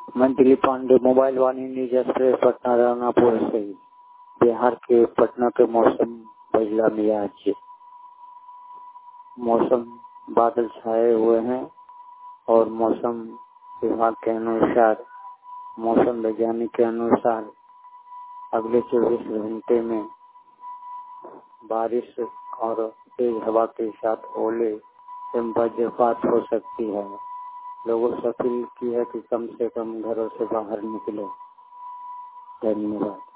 मैं Dilip Pandey, mobile Vani news express Patna Ranapur से। बिहार के पटना के मौसम बदला मिजाज, मौसम बादल छाए हुए हैं और मौसम विभाग के अनुसार, मौसम वैज्ञानिक के अनुसार अगले 24 घंटे में बारिश और तेज हवा के साथ ओले एवं वज्रपात हो सकती है। लोगों से अपील की है कि कम से कम घरों से बाहर निकले। धन्यवाद।